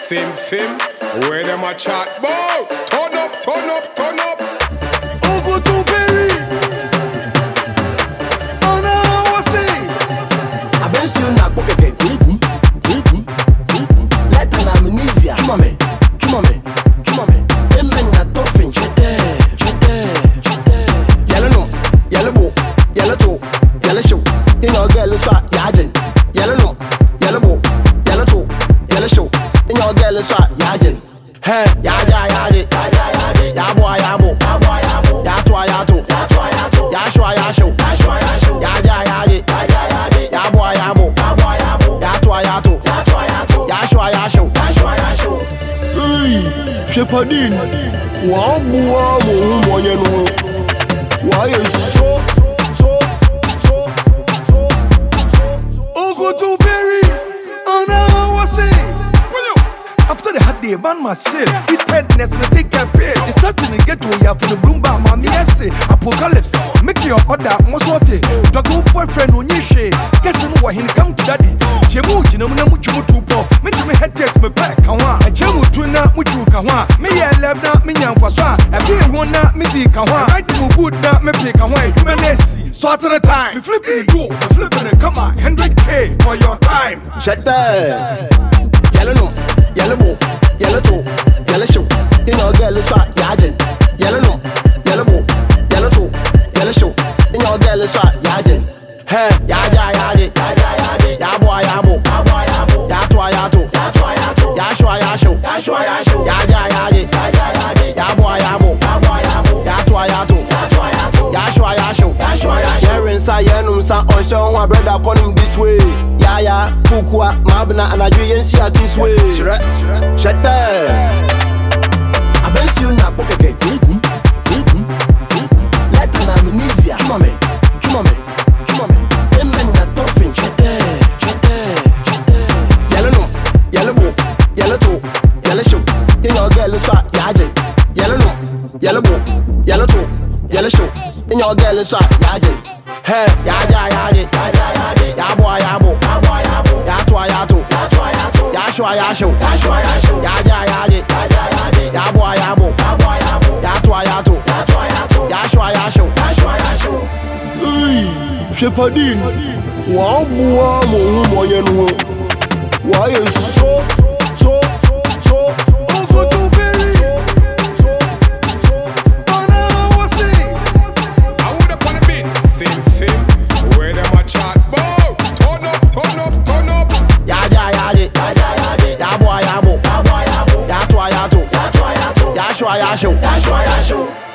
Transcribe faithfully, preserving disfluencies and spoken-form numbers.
Fim Fim, where them a chat bout? Turn up, turn up, turn up. Ogo to Berry. Oh no, what's it? I been see you na bokeke. Nikum, nikum, nikum. Let an amnesia. Come me, come me, come me. Emmen na tofin. Chete, chete, chete. Yellow no, yellow bo, yellow toe, yellow show. You know girl is hot, yajin. Yellow no, yellow bo, yellow toe, yellow show. You know girl is hot, yajin. Hey, ya ya ya ya ya ya ya boy ya bo, ya boy ya bo, ya twa ya to, ya twa ya to, ya shwa ya show, ya shwa ya show, ya ya ya ya ya ya ya boy ya bo, ya boy ya bo, ya twa ya to, ya twa ya to, ya shwa ya show, ya shwa ya show. Hey, Shepherdin, wa bua mo monye no, wa ye so so so so so. Ogo to Berry. Oh no, what's it? After the hard day, man must say, eat pendness and take a pay. It's starting to get to ya for the Bloomba, mommy, I say, apocalypse. Make your order, Mosote. Doggo boyfriend, on your shade. Guess you know what he come to daddy. Chemu, you know, much more to pop. Make me head test me back. A chemu to na, which you can want. Me, I love not me, and for sure. A beer one not me, can want. I do good, not me, pick away. Humanessy. So at the time, we flipping the door, we flipping the come on, one hundred K for your time. Shut that. Yellow no, yellow bo, yellow toe, yellow show. You know girl is hot, yajin. Yellow no, yellow bo, yellow toe, yellow show. You know girl is hot, yajin. Hey, ya ya ya ya ya ya ya boy ya bo, ya boy ya bo, ya twa ya to, ya twa ya to, ya shwa ya show, ya shwa ya show. Ya ya ya ya ya ya ya boy ya bo, ya boy ya bo, ya twa ya to, ya twa ya to, ya shwa ya show, ya shwa ya show. Sharing sa yenum sa on show one brother call him this way. Ya ya, kukua, mabna anajui yensi a this way. Shret, shret there. I been see you na bokeke. Nikum, nikum, nikum. Let an amnesia. Come on me, come on me, come on me. Emmen na tofin. Chete, chete, chete. Yellow no, yellow bo, yellow toe, yellow show. You know girl is hot, yajin. Yellow no, yellow bo, yellow toe, yellow show. You know girl is hot, yajin. Hey, ya ya ya ya ya ya ya boy ya bo, ya boy ya bo, ya twa ya to, ya twa ya to, ya shwa ya show, ya shwa ya show. Ya ya ya ya ya ya boy ya bo, ya boy ya bo, ya twa ya to, ya twa ya to, ya shwa ya show, ya shwa ya show. Hey, Shepherdin, wa bua mo monye no, wa ye so so so. Ogo to Berry. Oh no, what's it? I would up on a bit. Fim Fim, where them a chat bout? Turn up, turn up, turn up. Ya ya ya ya ya ya ya boy ya bo, ya boy ya bo, ya twa ya to, ya twa ya to, ya shwa ya show, ya shwa ya show.